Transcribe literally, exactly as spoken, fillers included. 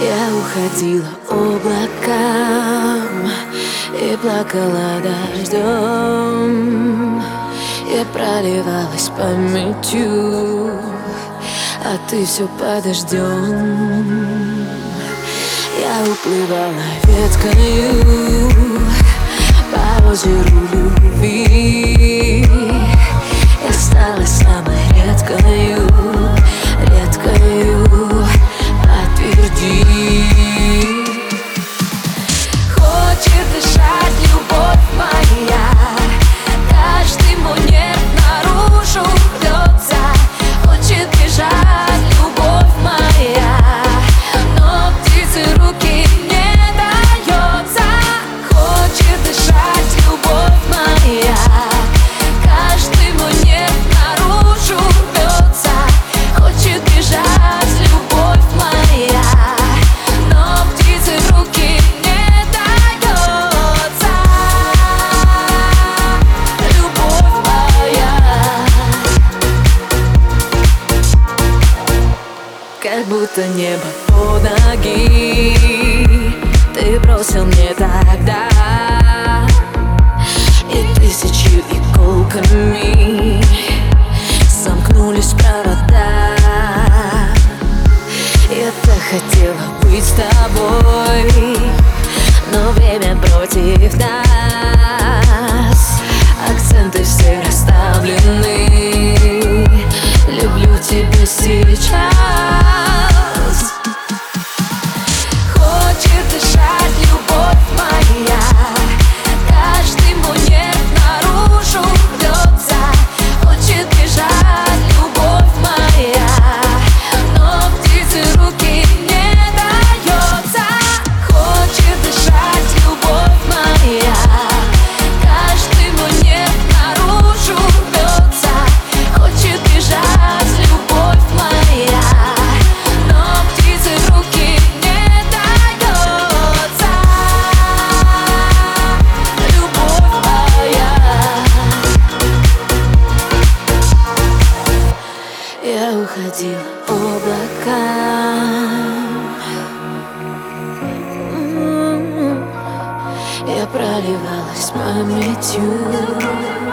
Я уходила облакам и плакала дождем. Я проливалась памятью, а ты все подождем. Я уплывала веткою по озеру любви. Я стала самой редкою, редкою, подтверди. Хочет дышать любовь моя, каждый мой нерв наружу рвется. Хочет бежать любовь моя, но птицы руки не дается. Хочет дышать любовь моя, каждый мой нерв наружу рвется. Хочет бежать любовь моя, но птицы руки не дается. Любовь моя, как будто небо под ноги ты бросил мне тогда, и тысячу иголками сомкнулись провода. Я так хотела быть с тобой, но время против нас. Акценты все расставлены. Люблю тебя сейчас. Хочет дышать любовь моя, каждый мой нерв наружу рвется. Хочет бежать любовь моя, но птицы руки не дается. Хочет дышать любовь моя, каждый мой нерв наружу рвется. Хочет бежать любовь моя, но птицы руки не дается. Любовь моя, я уходила облакам, я проливалась памятью.